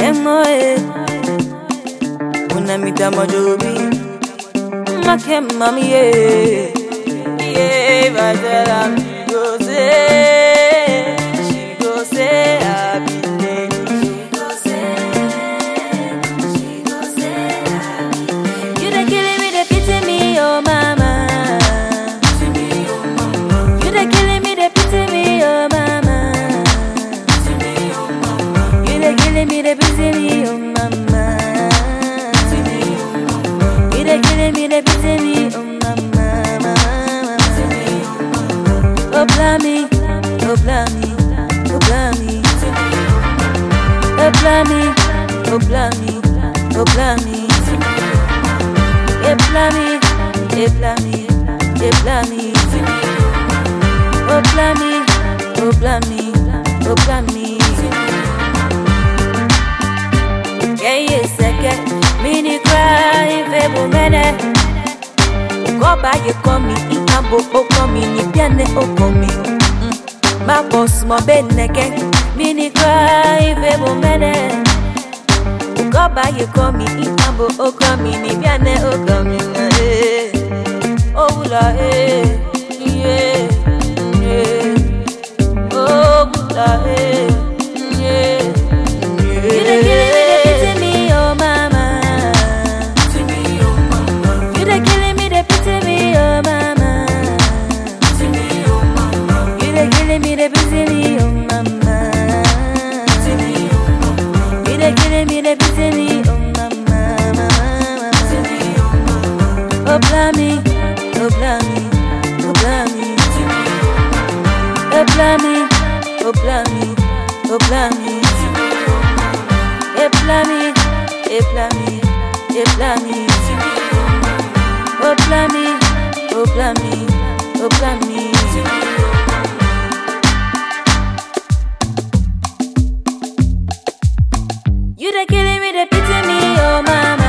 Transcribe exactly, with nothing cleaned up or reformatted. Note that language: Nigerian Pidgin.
Emoe, unamita majobi, makem mami ye, ye vajela mi go say, she go say I be there. She go say, she go say I be there. You dey killing me, dey pity me, oh mama. You dey killing me, dey pity me, oh mama. You dey killing me, dey pity me, oh mama. You dey killing me, dey pity me, oh mama. Oh blammy, oh blammy, oh blammy, oh blammy, oh blammy, oh blammy, oh blammy, oh blammy, oh blammy, oh blammy, oh blammy, oh blammy. Yeah, yes, I get mini cry, fable mene. Go by you call me, in ambo, oh, call me, ni piane, oh, call me. My boss, my bed, neke, mini cry, fable mene. Go by you call me, in ambo, oh, call me, ni piane, oh, call me. Oh, la, eh, yeah, yeah. Oh, la, eh, yeah. You dey killing me, dey pity me, oh mama. You dey killing me, dey pity me, oh mama. You dey killing me, dey pity me, oh mama. You dey killing me, dey pity me, oh mama. Oh blammy, oh blammy, oh blammy, oh blammy, oh blammy, oh blammy. Eplami, eplami, eplami, oplami, oplami, oplami. You dey killing me, dey pity me, oh mama.